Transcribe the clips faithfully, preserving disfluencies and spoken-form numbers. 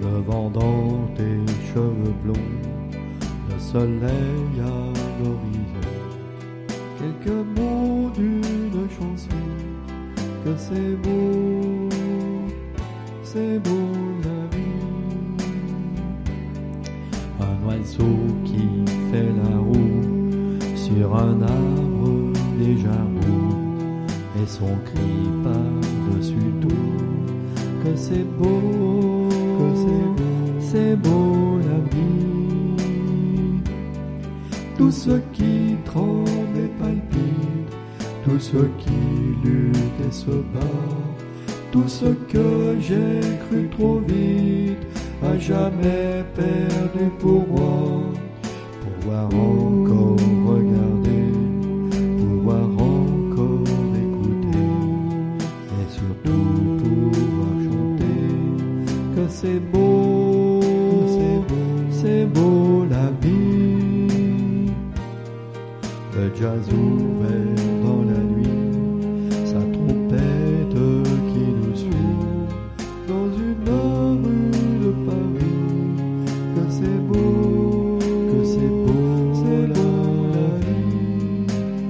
le vent dans tes cheveux blonds, le soleil à l'horizon, quelques mots d'une chanson, que c'est beau, c'est beau la vie. Un oiseau qui fait la roue sur un arbre déjà roux, et son cri par-dessus tout, que c'est beau, que c'est beau, c'est beau la vie. Tout ce qui tremble et palpite, tout ce qui lutte et se bat, tout ce que j'ai cru trop vite, à jamais perdu pour moi. Pouvoir encore regarder, pouvoir encore écouter, et surtout pouvoir chanter, que c'est beau, c'est beau, c'est beau la vie. Le jazz ouvert dans la nuit, sa trompette qui nous suit, dans une rue de Paris, que c'est beau, que c'est beau, c'est beau la vie.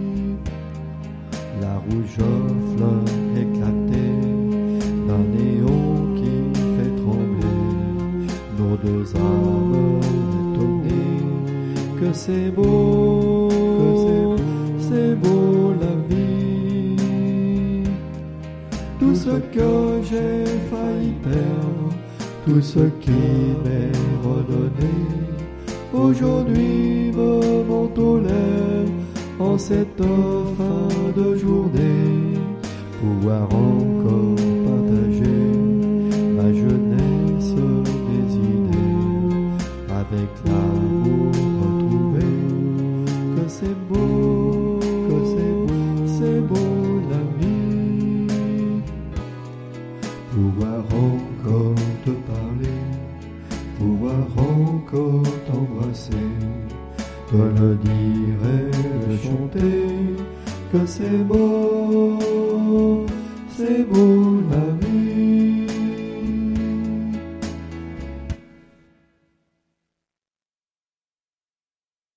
La rougeole éclatée d'un néon qui fait trembler nos deux âmes étonnées, que c'est beau, que c'est beau, c'est beau la vie. Tout ce que j'ai failli perdre, tout ce qui m'est redonné, aujourd'hui me monte aux lèvres en cette fin de journée. Pouvoir encore partager ma jeunesse des idées, avec l'amour retrouvé, que c'est beau, que c'est beau, c'est beau la vie. Pouvoir encore te parler, pouvoir encore t'embrasser, te le dire et le chanter, que c'est beau,